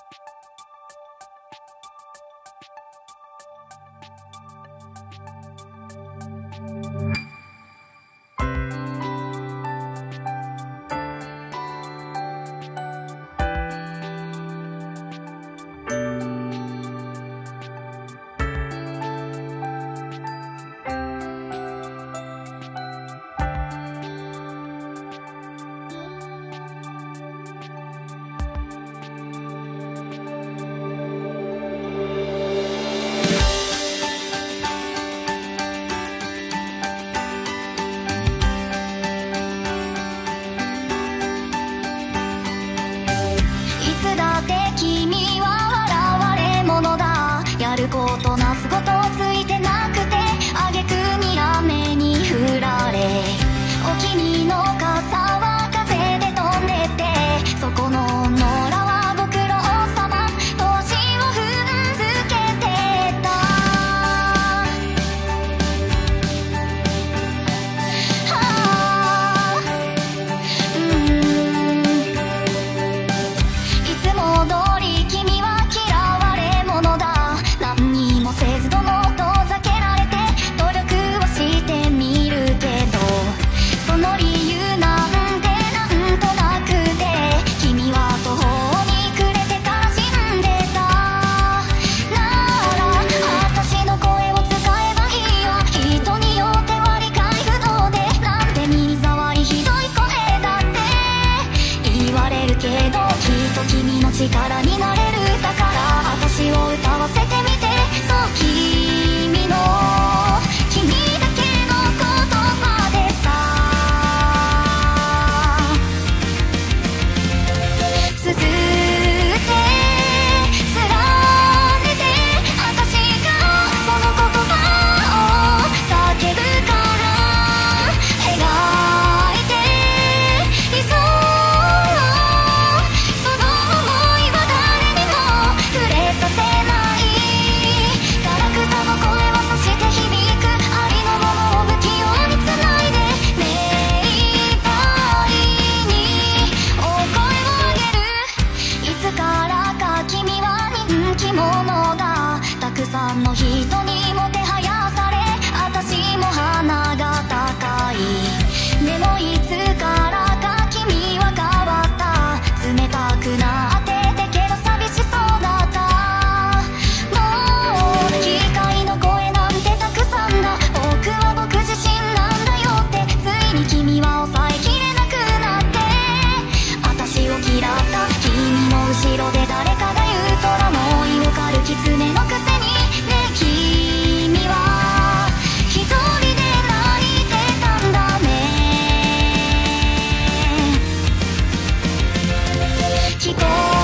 やることなすことついてなくて、挙句に雨に降られ、お気に入りの傘は風で飛んでって、そこの野良はご苦労様と足を踏んづけてた。いつも通り君は嫌われ者だ。何にもせずども遠ざけられて努力をしてみるけど、その理由なんてなんとなくて、君は途方に暮れてから死んでた。なら私の声を使えばいいよ。人によっては理解不能で、なんて耳障りひどい声だって言われるけど、きっと君の力になれる。だから私を歌わせてみて。そう君の君だけの言葉でさ、綴って連ねて、私がその言葉を叫ぶから描いていそう。その想いは誰にも触れさせない。ガラクタの声はそして響く。ありのものを不器用につないで、目いっぱいに大声を上げる。いつからか君は人気者だ。たくさんの人にもてはやされ、私も鼻が高い。でもいつからか君は変わった。冷たくなっててけど寂しそうだった。もう機械の声なんてたくさんだ。僕は僕自身なんだよって、ついに君は抑えきれなくなって、私を嫌った。君の後ろで誰かが言うとら、もうよかる狐のくせにね、君は一人で泣いてたんだね。聞こえ